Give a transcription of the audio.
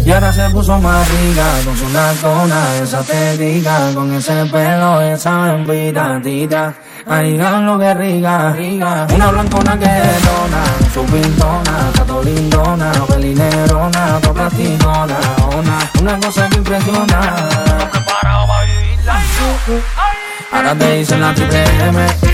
Y ahora se puso más rica, con su nalgona, esa tética, con ese pelo, esa envidadita. Ay, lo que rica, rica. Una blancona que dona, su pintona, está lindona, pelinerona, toda platicona, una cosa que impresiona. Preparado para vivirla. Ahora te dicen la triple M.